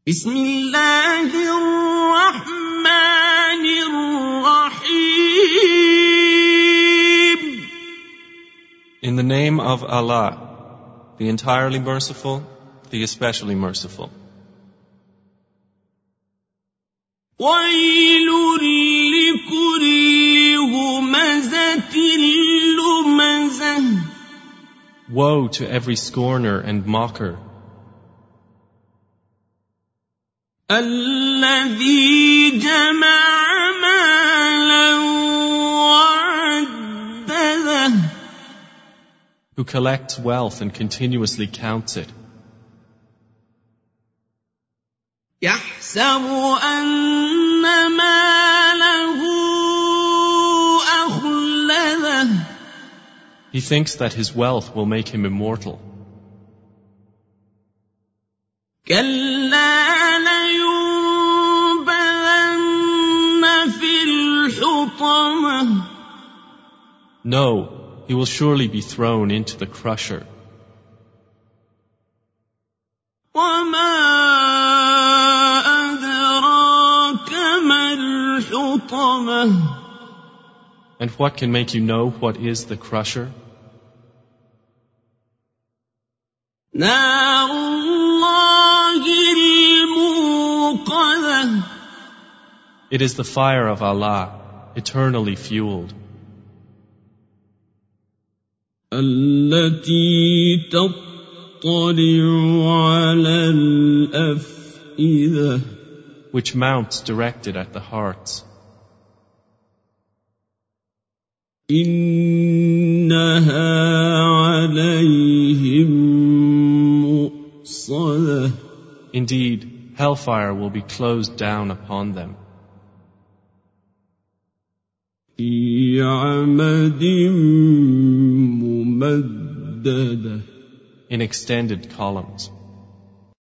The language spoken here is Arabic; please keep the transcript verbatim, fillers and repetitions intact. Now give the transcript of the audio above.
بسم الله الرحمن الرحيم. In the name of Allah, the entirely merciful, the especially merciful. ويل لكل همزة لمزة. Woe to every scorner and mocker, الذي جمع مالا وعدده. who collects wealth and continuously counts it, يحسب أن ماله أخلده. he thinks that his wealth will make him immortal. كلا لينبذن في الحطمة. No, he will surely be thrown into the crusher. وما أدراك ما الحطمة. And what can make you know what is the crusher? نار الله الموقدة. It is the fire of Allah, eternally fueled, التي تطلع على الأفئدة. which mounts directed at the hearts. إنها عليهم مؤصدة. Indeed, hellfire will be closed down upon them في عمد ممددة. in extended columns.